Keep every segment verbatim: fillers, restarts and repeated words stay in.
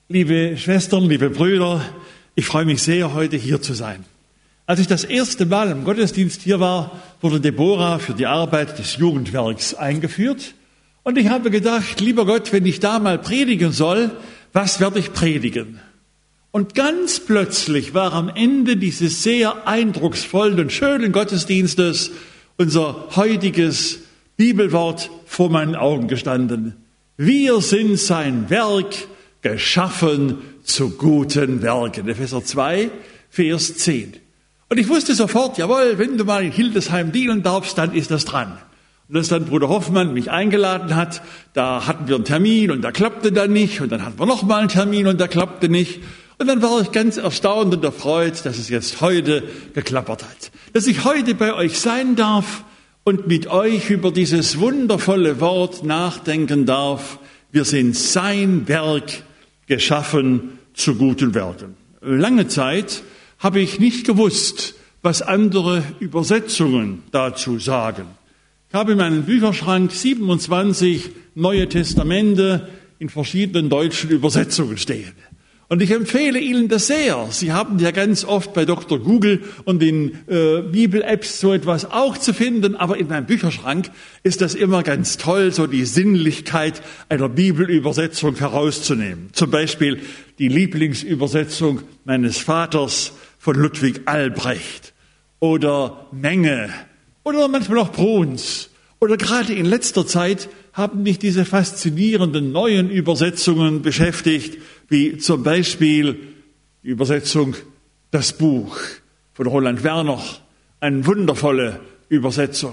Liebe Schwestern, liebe Brüder, ich freue mich sehr, heute hier zu sein. Als ich das erste Mal im Gottesdienst hier war, wurde Deborah für die Arbeit des Jugendwerks eingeführt. Und ich habe gedacht, lieber Gott, wenn ich da mal predigen soll, was werde ich predigen? Und ganz plötzlich war am Ende dieses sehr eindrucksvollen und schönen Gottesdienstes unser heutiges Bibelwort vor meinen Augen gestanden. Wir sind sein Werk, geschaffen zu guten Werken. Epheser zwei, Vers zehn. Und ich wusste sofort, jawohl, wenn du mal in Hildesheim dienen darfst, dann ist das dran. Und als dann Bruder Hoffmann mich eingeladen hat, da hatten wir einen Termin und der klappte dann nicht. Und dann hatten wir noch mal einen Termin und der klappte nicht. Und dann war ich ganz erstaunt und erfreut, dass es jetzt heute geklappert hat. Dass ich heute bei euch sein darf und mit euch über dieses wundervolle Wort nachdenken darf. Wir sind sein Werk, geschaffen zu guten Werken. Lange Zeit habe ich nicht gewusst, was andere Übersetzungen dazu sagen. Ich habe in meinem Bücherschrank siebenundzwanzig Neue Testamente in verschiedenen deutschen Übersetzungen stehen. Und ich empfehle Ihnen das sehr. Sie haben ja ganz oft bei Doktor Google und in äh, Bibel-Apps so etwas auch zu finden. Aber in meinem Bücherschrank ist das immer ganz toll, so die Sinnlichkeit einer Bibelübersetzung herauszunehmen. Zum Beispiel die Lieblingsübersetzung meines Vaters von Ludwig Albrecht oder Menge oder manchmal auch Bruns. Oder gerade in letzter Zeit haben mich diese faszinierenden neuen Übersetzungen beschäftigt, wie zum Beispiel die Übersetzung Das Buch von Roland Werner, eine wundervolle Übersetzung.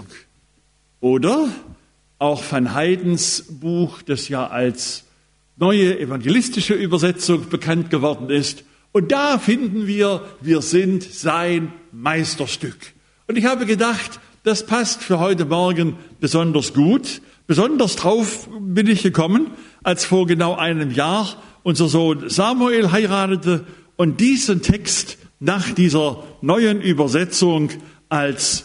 Oder auch Van Heydens Buch, das ja als neue evangelistische Übersetzung bekannt geworden ist. Und da finden wir, wir sind sein Meisterstück. Und ich habe gedacht, das passt für heute Morgen besonders gut. Besonders drauf bin ich gekommen, als vor genau einem Jahr unser Sohn Samuel heiratete und diesen Text nach dieser neuen Übersetzung als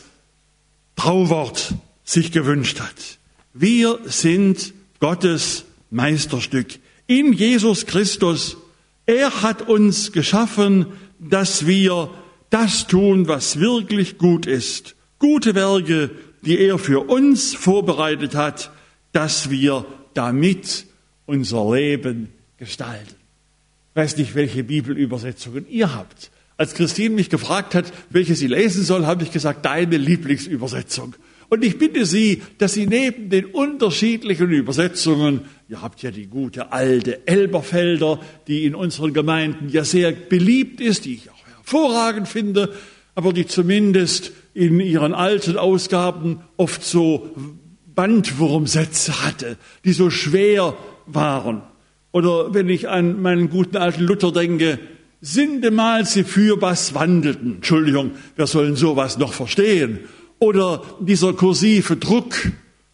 Trauwort sich gewünscht hat. Wir sind Gottes Meisterstück in Jesus Christus. Er hat uns geschaffen, dass wir das tun, was wirklich gut ist. Gute Werke, die er für uns vorbereitet hat, dass wir damit unser Leben gestalten. Ich weiß nicht, welche Bibelübersetzungen ihr habt. Als Christine mich gefragt hat, welche sie lesen soll, habe ich gesagt, deine Lieblingsübersetzung. Und ich bitte Sie, dass Sie neben den unterschiedlichen Übersetzungen, ihr habt ja die gute alte Elberfelder, die in unseren Gemeinden ja sehr beliebt ist, die ich auch hervorragend finde, aber die zumindest in ihren alten Ausgaben oft so Bandwurmsätze hatte, die so schwer waren. Oder wenn ich an meinen guten alten Luther denke, sindemal sie fürbas wandelten. Entschuldigung, wer soll denn sowas noch verstehen? Oder dieser kursive Druck,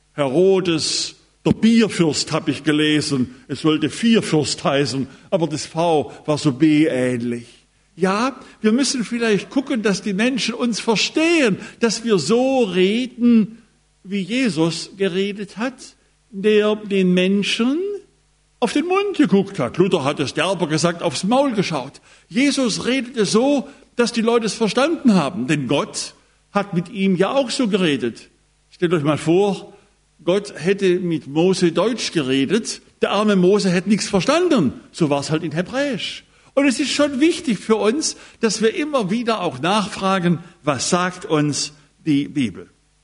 Herodes, der Bierfürst habe ich gelesen, es sollte Vierfürst heißen, aber das V war so B-ähnlich. Ja, wir müssen vielleicht gucken, dass die Menschen uns verstehen, dass wir so reden, wie Jesus geredet hat, der den Menschen auf den Mund geguckt hat. Luther hat es derber gesagt, aufs Maul geschaut. Jesus redete so, dass die Leute es verstanden haben, denn Gott hat mit ihm ja auch so geredet. Stellt euch mal vor, Gott hätte mit Mose Deutsch geredet, der arme Mose hätte nichts verstanden. So war es halt in Hebräisch. Und es ist schon wichtig für uns, dass wir immer wieder auch nachfragen, was sagt uns die Bibel.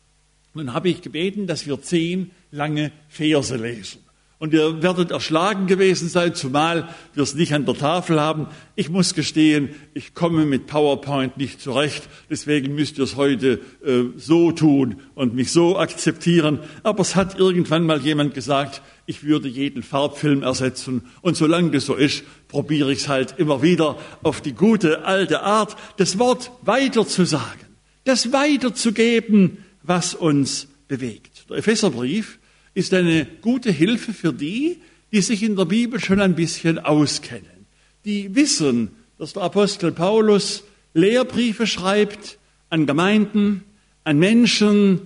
Nun habe ich gebeten, dass wir zehn lange Verse lesen. Und ihr werdet erschlagen gewesen sein, zumal wir es nicht an der Tafel haben. Ich muss gestehen, ich komme mit PowerPoint nicht zurecht. Deswegen müsst ihr es heute äh, so tun und mich so akzeptieren. Aber es hat irgendwann mal jemand gesagt, ich würde jeden Farbfilm ersetzen. Und solange das so ist, probiere ich es halt immer wieder auf die gute alte Art, das Wort weiterzusagen, das weiterzugeben, was uns bewegt. Der Epheserbrief ist eine gute Hilfe für die, die sich in der Bibel schon ein bisschen auskennen. Die wissen, dass der Apostel Paulus Lehrbriefe schreibt an Gemeinden, an Menschen,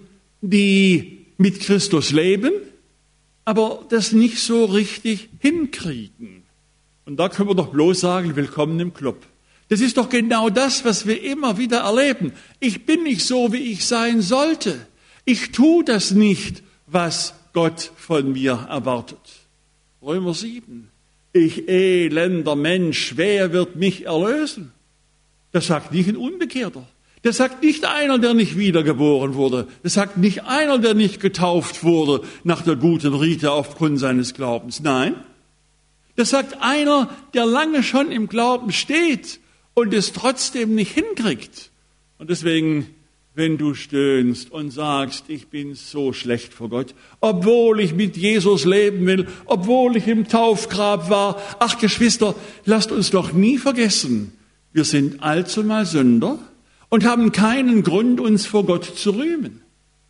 die mit Christus leben, aber das nicht so richtig hinkriegen. Und da können wir doch bloß sagen, willkommen im Club. Das ist doch genau das, was wir immer wieder erleben. Ich bin nicht so, wie ich sein sollte. Ich tue das nicht, was Gott von mir erwartet. Römer sieben. Ich elender Mensch, wer wird mich erlösen? Das sagt nicht ein Unbekehrter. Das sagt nicht einer, der nicht wiedergeboren wurde. Das sagt nicht einer, der nicht getauft wurde nach der guten Rite aufgrund seines Glaubens. Nein, das sagt einer, der lange schon im Glauben steht und es trotzdem nicht hinkriegt. Und deswegen, wenn du stöhnst und sagst, ich bin so schlecht vor Gott, obwohl ich mit Jesus leben will, obwohl ich im Taufgrab war. Ach Geschwister, lasst uns doch nie vergessen, wir sind allzumal Sünder und haben keinen Grund, uns vor Gott zu rühmen.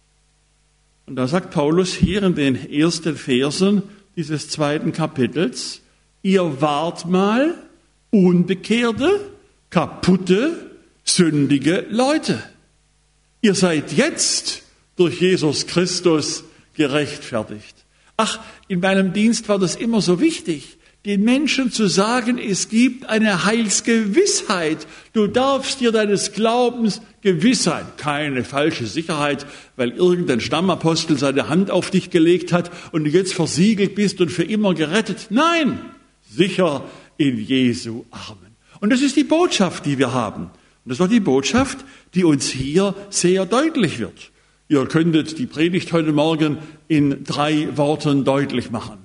Und da sagt Paulus hier in den ersten Versen dieses zweiten Kapitels, ihr wart mal unbekehrte, kaputte, sündige Leute. Ihr seid jetzt durch Jesus Christus gerechtfertigt. Ach, in meinem Dienst war das immer so wichtig, den Menschen zu sagen, es gibt eine Heilsgewissheit. Du darfst dir deines Glaubens gewiss sein. Keine falsche Sicherheit, weil irgendein Stammapostel seine Hand auf dich gelegt hat und du jetzt versiegelt bist und für immer gerettet. Nein, sicher in Jesu Armen. Und das ist die Botschaft, die wir haben. Und das ist auch die Botschaft, die uns hier sehr deutlich wird. Ihr könntet die Predigt heute Morgen in drei Worten deutlich machen.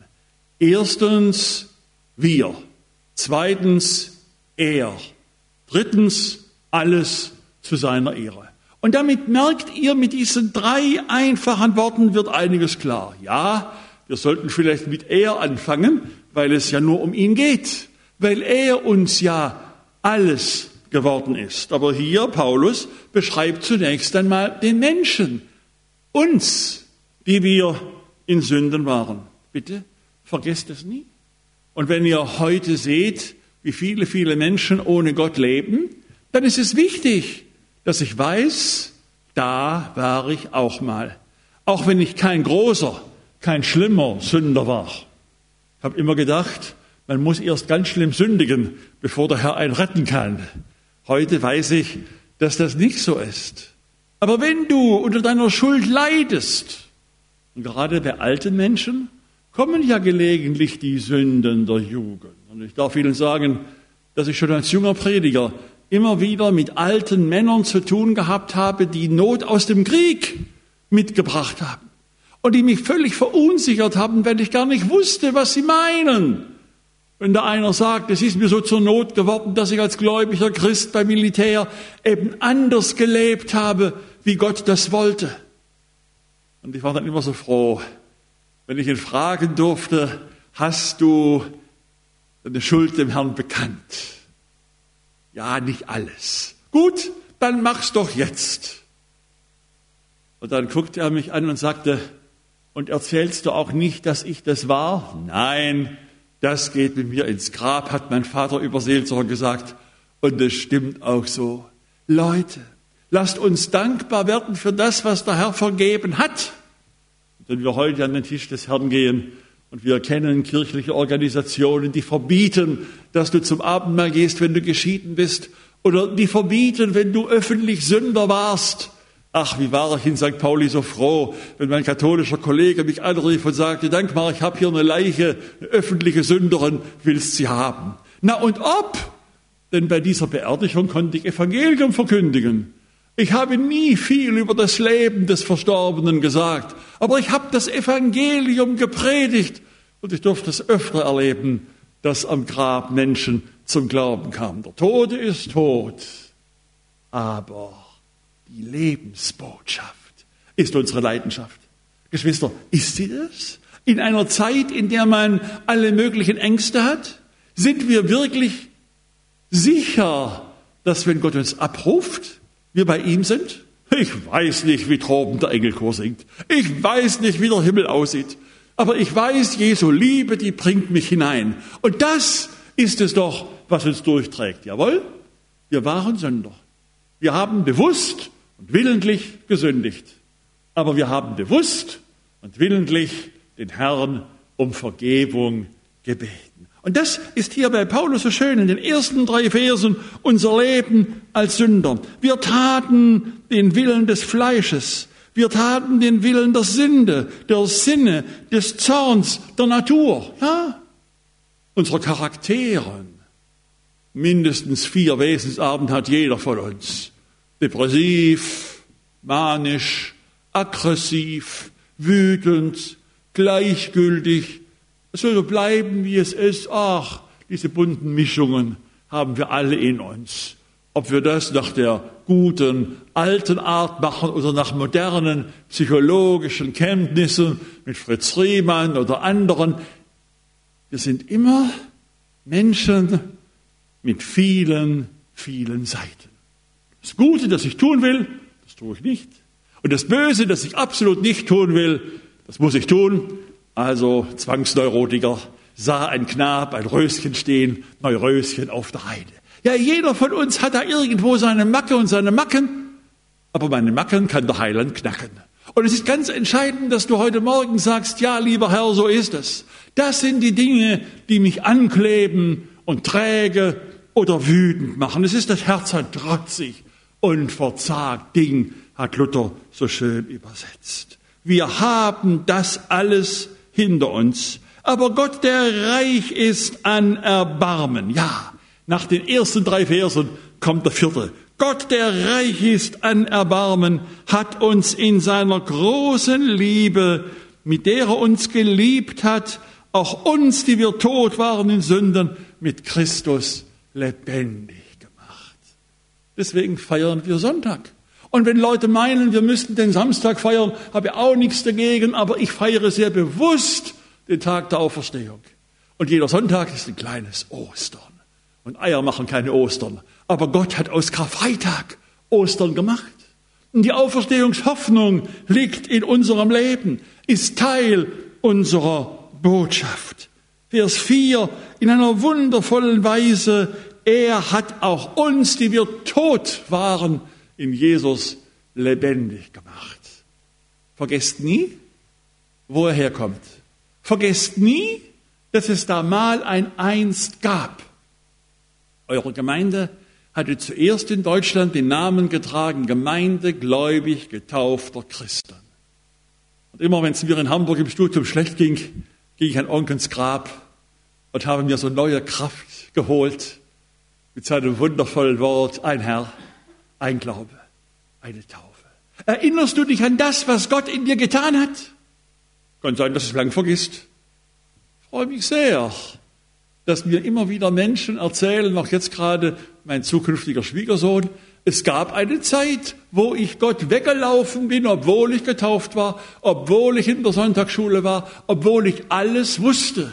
Erstens, wir. Zweitens, er. Drittens, alles zu seiner Ehre. Und damit merkt ihr, mit diesen drei einfachen Worten wird einiges klar. Ja, wir sollten vielleicht mit er anfangen, weil es ja nur um ihn geht. Weil er uns ja alles geworden ist. Aber hier, Paulus, beschreibt zunächst einmal den Menschen. Uns, die wir in Sünden waren. Bitte, vergesst es nie. Und wenn ihr heute seht, wie viele, viele Menschen ohne Gott leben, dann ist es wichtig, dass ich weiß, da war ich auch mal. Auch wenn ich kein großer, kein schlimmer Sünder war. Ich habe immer gedacht, man muss erst ganz schlimm sündigen, bevor der Herr einen retten kann. Heute weiß ich, dass das nicht so ist. Aber wenn du unter deiner Schuld leidest, und gerade bei alten Menschen, kommen ja gelegentlich die Sünden der Jugend. Und ich darf Ihnen sagen, dass ich schon als junger Prediger immer wieder mit alten Männern zu tun gehabt habe, die Not aus dem Krieg mitgebracht haben. Und die mich völlig verunsichert haben, weil ich gar nicht wusste, was sie meinen. Wenn da einer sagt, es ist mir so zur Not geworden, dass ich als gläubiger Christ beim Militär eben anders gelebt habe, wie Gott das wollte. Und ich war dann immer so froh, wenn ich ihn fragen durfte, hast du deine Schuld dem Herrn bekannt? Ja, nicht alles. Gut, dann mach's doch jetzt. Und dann guckte er mich an und sagte, und erzählst du auch nicht, dass ich das war? Nein, das geht mit mir ins Grab, hat mein Vater über Seelsorge gesagt. Und das stimmt auch so. Leute, lasst uns dankbar werden für das, was der Herr vergeben hat. Wenn wir heute an den Tisch des Herrn gehen und wir kennen kirchliche Organisationen, die verbieten, dass du zum Abendmahl gehst, wenn du geschieden bist, oder die verbieten, wenn du öffentlich Sünder warst. Ach, wie war ich in Sankt Pauli so froh, wenn mein katholischer Kollege mich anrief und sagte, Dankmar, ich habe hier eine Leiche, eine öffentliche Sünderin, willst sie haben? Na und ob? Denn bei dieser Beerdigung konnte ich Evangelium verkündigen. Ich habe nie viel über das Leben des Verstorbenen gesagt, aber ich habe das Evangelium gepredigt und ich durfte es öfter erleben, dass am Grab Menschen zum Glauben kamen. Der Tote ist tot, aber die Lebensbotschaft ist unsere Leidenschaft. Geschwister, ist sie das? In einer Zeit, in der man alle möglichen Ängste hat, sind wir wirklich sicher, dass wenn Gott uns abruft, wir bei ihm sind? Ich weiß nicht, wie droben der Engelchor singt. Ich weiß nicht, wie der Himmel aussieht. Aber ich weiß, Jesu Liebe, die bringt mich hinein. Und das ist es doch, was uns durchträgt. Jawohl, wir waren Sünder. Wir haben bewusst und willentlich gesündigt. Aber wir haben bewusst und willentlich den Herrn um Vergebung gebeten. Und das ist hier bei Paulus so schön in den ersten drei Versen, unser Leben als Sünder. Wir taten den Willen des Fleisches. Wir taten den Willen der Sünde, der Sinne, des Zorns, der Natur. Ja? Unsere Charaktere. Mindestens vier Wesensarten hat jeder von uns. Depressiv, manisch, aggressiv, wütend, gleichgültig. Es soll so bleiben, wie es ist. Ach, diese bunten Mischungen haben wir alle in uns. Ob wir das nach der guten, alten Art machen oder nach modernen psychologischen Kenntnissen mit Fritz Riemann oder anderen. Wir sind immer Menschen mit vielen, vielen Seiten. Das Gute, das ich tun will, das tue ich nicht. Und das Böse, das ich absolut nicht tun will, das muss ich tun. Also Zwangsneurotiker sah ein Knab, ein Röschen stehen, Neuröschen auf der Heide. Ja, jeder von uns hat da irgendwo seine Macke und seine Macken, aber meine Macken kann der Heiland knacken. Und es ist ganz entscheidend, dass du heute Morgen sagst, ja, lieber Herr, so ist es. Das sind die Dinge, die mich ankleben und träge oder wütend machen. Es ist das Herz hat trotzig und verzagt Ding, hat Luther so schön übersetzt. Wir haben das alles hinter uns. Aber Gott, der reich ist an Erbarmen. Ja, nach den ersten drei Versen kommt der vierte. Gott, der reich ist an Erbarmen, hat uns in seiner großen Liebe, mit der er uns geliebt hat, auch uns, die wir tot waren in Sünden, mit Christus lebendig gemacht. Deswegen feiern wir Sonntag. Und wenn Leute meinen, wir müssten den Samstag feiern, habe ich auch nichts dagegen, aber ich feiere sehr bewusst den Tag der Auferstehung. Und jeder Sonntag ist ein kleines Ostern. Und Eier machen keine Ostern. Aber Gott hat aus Karfreitag Ostern gemacht. Und die Auferstehungshoffnung liegt in unserem Leben, ist Teil unserer Botschaft. Vers vier, in einer wundervollen Weise, er hat auch uns, die wir tot waren, in Jesus lebendig gemacht. Vergesst nie, wo er herkommt. Vergesst nie, dass es da mal ein Einst gab. Eure Gemeinde hatte zuerst in Deutschland den Namen getragen, Gemeinde gläubig getaufter Christen. Und immer wenn es mir in Hamburg im Studium schlecht ging, ging ich an Onkels Grab und habe mir so neue Kraft geholt mit seinem wundervollen Wort, ein Herr, ein Glaube, eine Taufe. Erinnerst du dich an das, was Gott in dir getan hat? Kann sein, dass du es lang vergisst. Ich freue mich sehr, dass mir immer wieder Menschen erzählen, auch jetzt gerade mein zukünftiger Schwiegersohn, es gab eine Zeit, wo ich Gott weggelaufen bin, obwohl ich getauft war, obwohl ich in der Sonntagsschule war, obwohl ich alles wusste.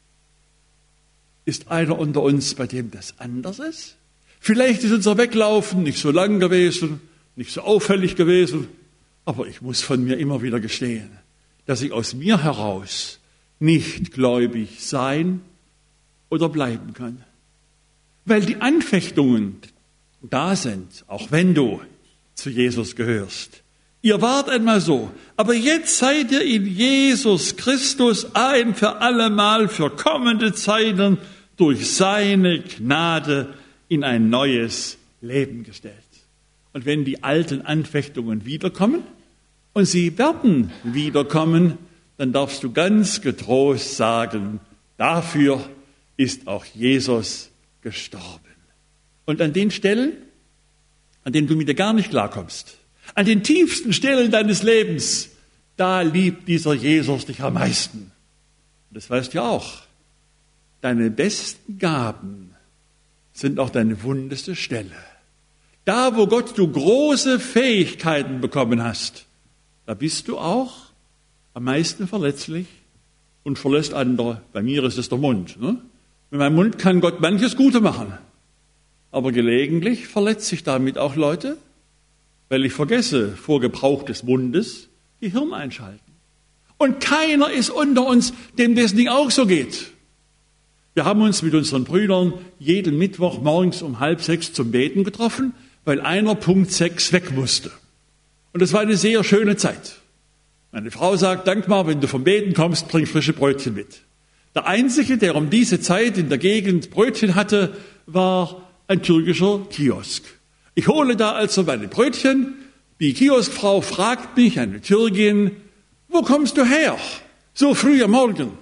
Ist einer unter uns, bei dem das anders ist? Vielleicht ist unser Weglaufen nicht so lang gewesen, nicht so auffällig gewesen, aber ich muss von mir immer wieder gestehen, dass ich aus mir heraus nicht gläubig sein oder bleiben kann. Weil die Anfechtungen da sind, auch wenn du zu Jesus gehörst. Ihr wart einmal so, aber jetzt seid ihr in Jesus Christus ein für allemal für kommende Zeiten durch seine Gnade in ein neues Leben gestellt. Und wenn die alten Anfechtungen wiederkommen, und sie werden wiederkommen, dann darfst du ganz getrost sagen, dafür ist auch Jesus gestorben. Und an den Stellen, an denen du mit dir gar nicht klarkommst, an den tiefsten Stellen deines Lebens, da liebt dieser Jesus dich am meisten. Und das weißt du ja auch. Deine besten Gaben sind auch deine wundeste Stelle. Da, wo Gott du große Fähigkeiten bekommen hast, da bist du auch am meisten verletzlich und verlässt andere. Bei mir ist es der Mund. Ne? Mit meinem Mund kann Gott manches Gute machen. Aber gelegentlich verletze ich damit auch Leute, weil ich vergesse, vor Gebrauch des Mundes Gehirn einschalten. Und keiner ist unter uns, dem das Ding auch so geht. Wir haben uns mit unseren Brüdern jeden Mittwoch morgens um halb sechs zum Beten getroffen, weil einer Punkt sechs weg musste. Und das war eine sehr schöne Zeit. Meine Frau sagt, Dankmar, wenn du vom Beten kommst, bring frische Brötchen mit. Der Einzige, der um diese Zeit in der Gegend Brötchen hatte, war ein türkischer Kiosk. Ich hole da also meine Brötchen. Die Kioskfrau fragt mich, eine Türkin, wo kommst du her? So früh am Morgen.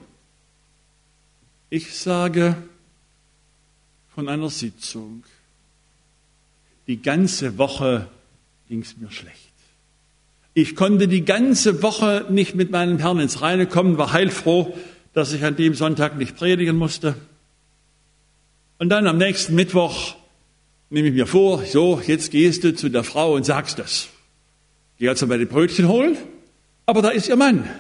Ich sage, von einer Sitzung. Die ganze Woche ging es mir schlecht. Ich konnte die ganze Woche nicht mit meinem Herrn ins Reine kommen, war heilfroh, dass ich an dem Sonntag nicht predigen musste. Und dann am nächsten Mittwoch nehme ich mir vor, so, jetzt gehst du zu der Frau und sagst das. Geh also meine Brötchen holen, aber da ist ihr Mann.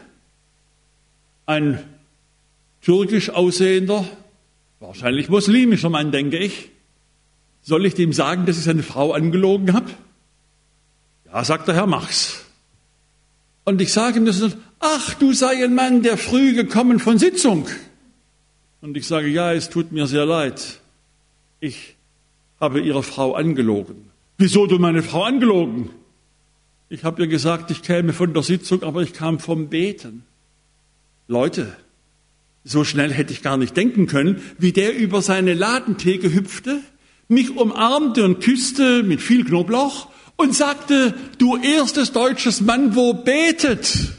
Ein türkisch aussehender, wahrscheinlich muslimischer Mann, denke ich. Soll ich dem sagen, dass ich seine Frau angelogen habe? Ja, sagt der Herr, mach's. Und ich sage ihm das, ach, du sei ein Mann, der früh gekommen von Sitzung. Und ich sage, ja, es tut mir sehr leid. Ich habe Ihre Frau angelogen. Wieso du meine Frau angelogen? Ich habe ihr gesagt, ich käme von der Sitzung, aber ich kam vom Beten. Leute, so schnell hätte ich gar nicht denken können, wie der über seine Ladentheke hüpfte, mich umarmte und küsste mit viel Knoblauch und sagte, du erstes deutsches Mann, wo betet.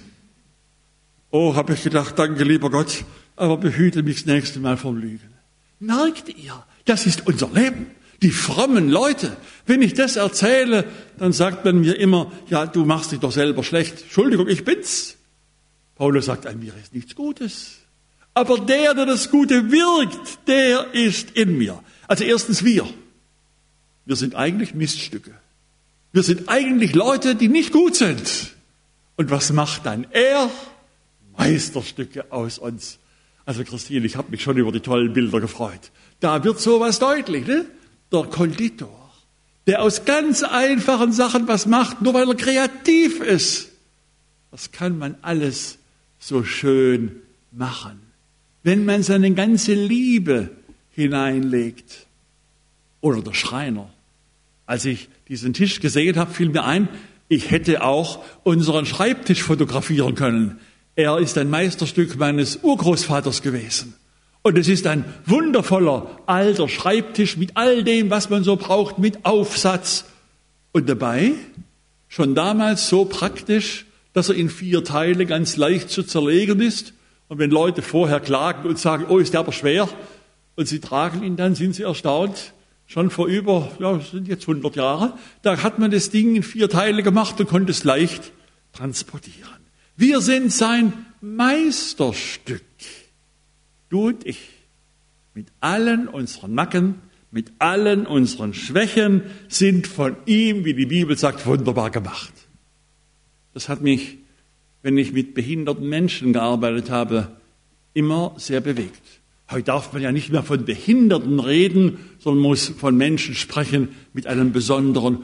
Oh, habe ich gedacht, danke lieber Gott, aber behüte mich das nächste Mal vom Lügen. Merkt ihr, das ist unser Leben. Die frommen Leute, wenn ich das erzähle, dann sagt man mir immer, ja, du machst dich doch selber schlecht. Entschuldigung, ich bin's. Paulus sagt, an mir ist nichts Gutes. Aber der, der das Gute wirkt, der ist in mir. Also erstens wir. Wir sind eigentlich Miststücke. Wir sind eigentlich Leute, die nicht gut sind. Und was macht dann er? Meisterstücke aus uns. Also Christine, ich habe mich schon über die tollen Bilder gefreut. Da wird sowas deutlich, ne? Der Konditor, der aus ganz einfachen Sachen was macht, nur weil er kreativ ist. Das kann man alles so schön machen, wenn man seine ganze Liebe hineinlegt. Oder der Schreiner. Als ich diesen Tisch gesehen habe, fiel mir ein, ich hätte auch unseren Schreibtisch fotografieren können. Er ist ein Meisterstück meines Urgroßvaters gewesen. Und es ist ein wundervoller alter Schreibtisch mit all dem, was man so braucht, mit Aufsatz. Und dabei schon damals so praktisch, dass er in vier Teile ganz leicht zu zerlegen ist. Und wenn Leute vorher klagen und sagen, oh, ist der aber schwer, und sie tragen ihn dann, sind sie erstaunt. Schon vor über, ja, das sind jetzt hundert Jahre, da hat man das Ding in vier Teile gemacht und konnte es leicht transportieren. Wir sind sein Meisterstück. Du und ich, mit allen unseren Macken, mit allen unseren Schwächen, sind von ihm, wie die Bibel sagt, wunderbar gemacht. Das hat mich, wenn ich mit behinderten Menschen gearbeitet habe, immer sehr bewegt. Heute darf man ja nicht mehr von Behinderten reden, sondern muss von Menschen sprechen mit einem besonderen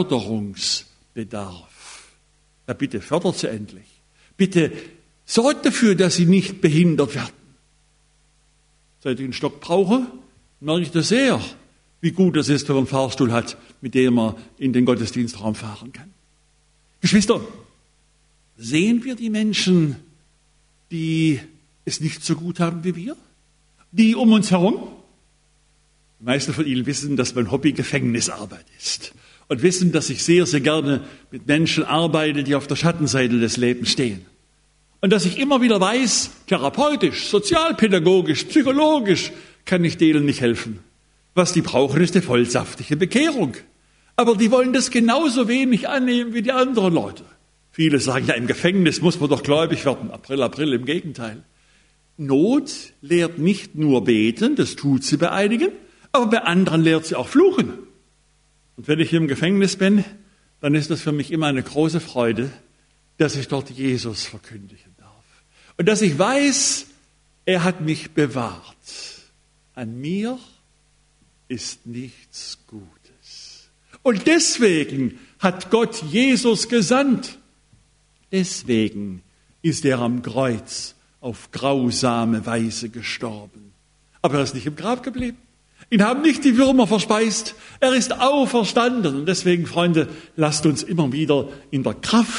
Förderungsbedarf. Ja, bitte fördert sie endlich. Bitte sorgt dafür, dass sie nicht behindert werden. Seit ich einen Stock brauche, merke ich das sehr, wie gut es ist, wenn man einen Fahrstuhl hat, mit dem man in den Gottesdienstraum fahren kann. Geschwister, sehen wir die Menschen, die es nicht so gut haben wie wir? Die um uns herum? Die meisten von Ihnen wissen, dass mein Hobby Gefängnisarbeit ist. Und wissen, dass ich sehr, sehr gerne mit Menschen arbeite, die auf der Schattenseite des Lebens stehen. Und dass ich immer wieder weiß, therapeutisch, sozialpädagogisch, psychologisch kann ich denen nicht helfen. Was die brauchen, ist eine vollsaftige Bekehrung. Aber die wollen das genauso wenig annehmen wie die anderen Leute. Viele sagen, ja, im Gefängnis muss man doch gläubig werden. April, April, im Gegenteil. Not lehrt nicht nur beten, das tut sie bei einigen, aber bei anderen lehrt sie auch fluchen. Und wenn ich im Gefängnis bin, dann ist das für mich immer eine große Freude, dass ich dort Jesus verkündigen darf. Und dass ich weiß, er hat mich bewahrt. An mir ist nichts Gutes. Und deswegen hat Gott Jesus gesandt. Deswegen ist er am Kreuz auf grausame Weise gestorben. Aber er ist nicht im Grab geblieben. Ihn haben nicht die Würmer verspeist. Er ist auferstanden. Und deswegen, Freunde, lasst uns immer wieder in der Kraft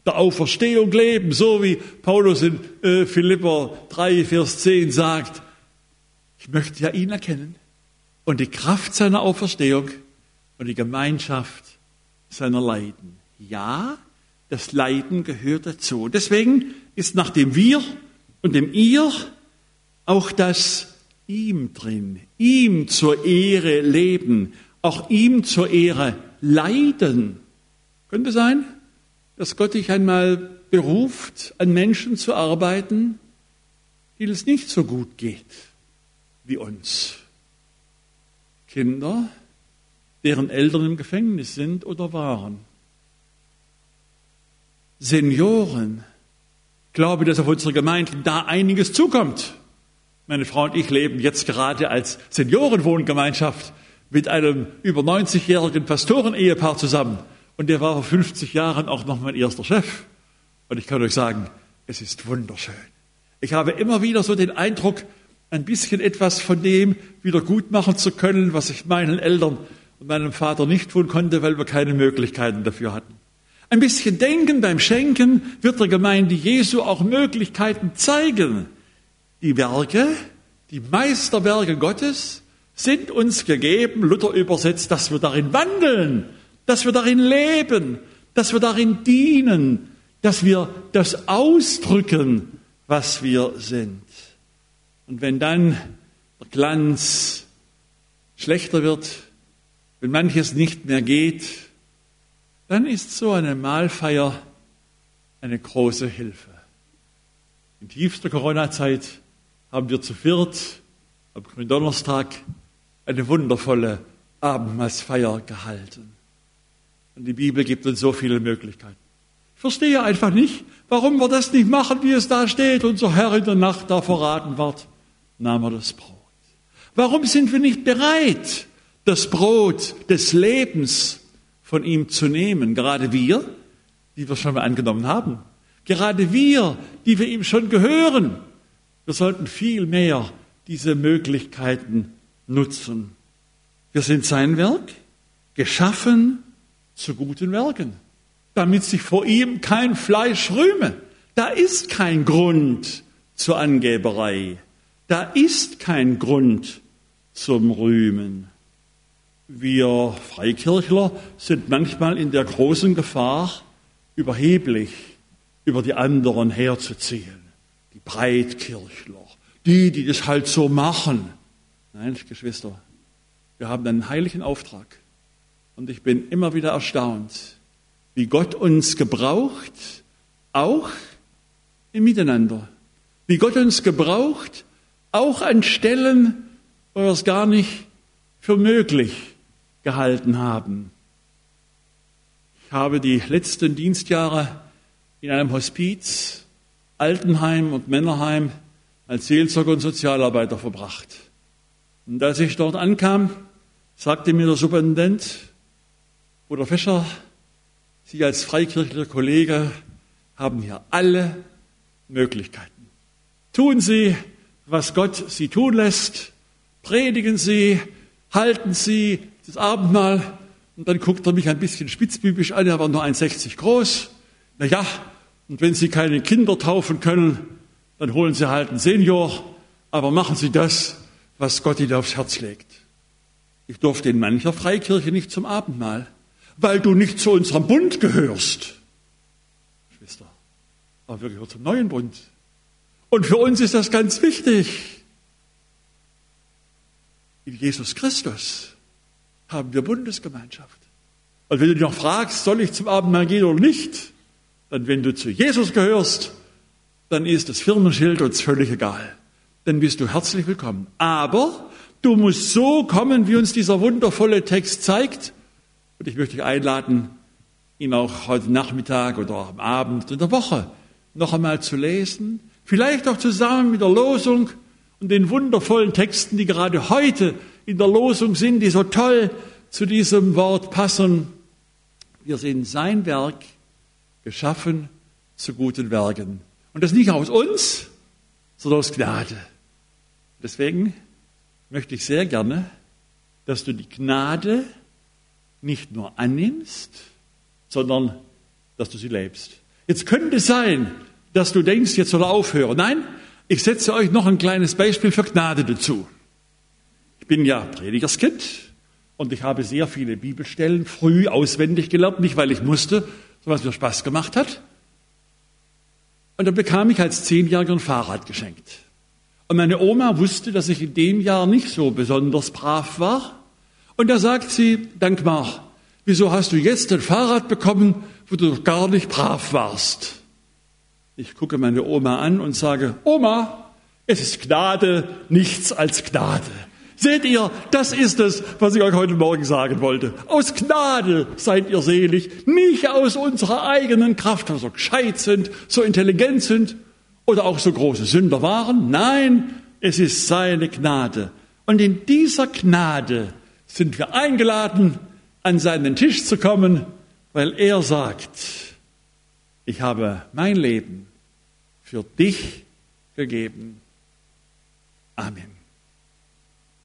der Auferstehung leben, so wie Paulus in äh, Philipper drei, Vers zehn sagt, ich möchte ja ihn erkennen und die Kraft seiner Auferstehung und die Gemeinschaft seiner Leiden. Ja, das Leiden gehört dazu. Deswegen ist nach dem Wir und dem Ihr auch das ihm drin, ihm zur Ehre leben, auch ihm zur Ehre leiden. Könnte sein, dass Gott dich einmal beruft, an Menschen zu arbeiten, denen es nicht so gut geht wie uns. Kinder, deren Eltern im Gefängnis sind oder waren. Senioren. Ich glaube, dass auf unsere Gemeinden da einiges zukommt. Meine Frau und ich leben jetzt gerade als Seniorenwohngemeinschaft mit einem über neunzigjährigen Pastoren-Ehepaar zusammen. Und der war vor fünfzig Jahren auch noch mein erster Chef. Und ich kann euch sagen, es ist wunderschön. Ich habe immer wieder so den Eindruck, ein bisschen etwas von dem wieder gut machen zu können, was ich meinen Eltern und meinem Vater nicht tun konnte, weil wir keine Möglichkeiten dafür hatten. Ein bisschen Denken beim Schenken wird der Gemeinde Jesu auch Möglichkeiten zeigen. Die Werke, die Meisterwerke Gottes sind uns gegeben, Luther übersetzt, dass wir darin wandeln, dass wir darin leben, dass wir darin dienen, dass wir das ausdrücken, was wir sind. Und wenn dann der Glanz schlechter wird, wenn manches nicht mehr geht, dann ist so eine Mahlfeier eine große Hilfe. In tiefster Corona-Zeit haben wir zu viert am Gründonnerstag eine wundervolle Abendmahlsfeier gehalten. Und die Bibel gibt uns so viele Möglichkeiten. Ich verstehe einfach nicht, warum wir das nicht machen, wie es da steht. Unser Herr in der Nacht da verraten wird, nahm er das Brot. Warum sind wir nicht bereit, das Brot des Lebens von ihm zu nehmen? Gerade wir, die wir schon mal angenommen haben. Gerade wir, die wir ihm schon gehören. Wir sollten viel mehr diese Möglichkeiten nutzen. Wir sind sein Werk, geschaffen zu guten Werken, damit sich vor ihm kein Fleisch rühme. Da ist kein Grund zur Angeberei. Da ist kein Grund zum Rühmen. Wir Freikirchler sind manchmal in der großen Gefahr, überheblich über die anderen herzuziehen. Die Breitkirchler, die, die das halt so machen. Nein, Geschwister, wir haben einen heiligen Auftrag. Und ich bin immer wieder erstaunt, wie Gott uns gebraucht, auch im Miteinander. Wie Gott uns gebraucht, auch an Stellen, wo wir es gar nicht für möglich gehalten haben. Ich habe die letzten Dienstjahre in einem Hospiz, Altenheim und Männerheim als Seelsorger und Sozialarbeiter verbracht. Und als ich dort ankam, sagte mir der Superintendent, Bruder Fischer, Sie als freikirchlicher Kollege haben hier alle Möglichkeiten. Tun Sie, was Gott Sie tun lässt, predigen Sie, halten Sie das Abendmahl. Und dann guckt er mich ein bisschen spitzbübisch an, er war nur eins Komma sechzig groß. Na ja, und wenn Sie keine Kinder taufen können, dann holen Sie halt einen Senior, aber machen Sie das, was Gott Ihnen aufs Herz legt. Ich durfte in mancher Freikirche nicht zum Abendmahl, weil du nicht zu unserem Bund gehörst. Geschwister, aber wir gehören zum neuen Bund. Und für uns ist das ganz wichtig. In Jesus Christus haben wir Bundesgemeinschaft. Und wenn du dich noch fragst, soll ich zum Abendmahl gehen oder nicht, dann wenn du zu Jesus gehörst, dann ist das Firmenschild uns völlig egal. Dann bist du herzlich willkommen. Aber du musst so kommen, wie uns dieser wundervolle Text zeigt. Und ich möchte dich einladen, ihn auch heute Nachmittag oder am Abend in der Woche noch einmal zu lesen. Vielleicht auch zusammen mit der Losung und den wundervollen Texten, die gerade heute in der Losung sind, die so toll zu diesem Wort passen. Wir sind sein Werk, geschaffen zu guten Werken. Und das nicht aus uns, sondern aus Gnade. Deswegen möchte ich sehr gerne, dass du die Gnade nicht nur annimmst, sondern dass du sie lebst. Jetzt könnte es sein, dass du denkst, jetzt soll er aufhören. Nein, ich setze euch noch ein kleines Beispiel für Gnade dazu. Ich bin ja Predigerskind und ich habe sehr viele Bibelstellen früh auswendig gelernt, nicht weil ich musste, sondern weil es mir Spaß gemacht hat. Und dann bekam ich als Zehnjähriger ein Fahrrad geschenkt. Und meine Oma wusste, dass ich in dem Jahr nicht so besonders brav war. Und da sagt sie, Dankmar, wieso hast du jetzt ein Fahrrad bekommen, wo du doch gar nicht brav warst? Ich gucke meine Oma an und sage, Oma, es ist Gnade, nichts als Gnade. Seht ihr, das ist es, was ich euch heute Morgen sagen wollte. Aus Gnade seid ihr selig, nicht aus unserer eigenen Kraft, weil wir so gescheit sind, so intelligent sind oder auch so große Sünder waren. Nein, es ist seine Gnade. Und in dieser Gnade sind wir eingeladen, an seinen Tisch zu kommen, weil er sagt, ich habe mein Leben für dich gegeben. Amen.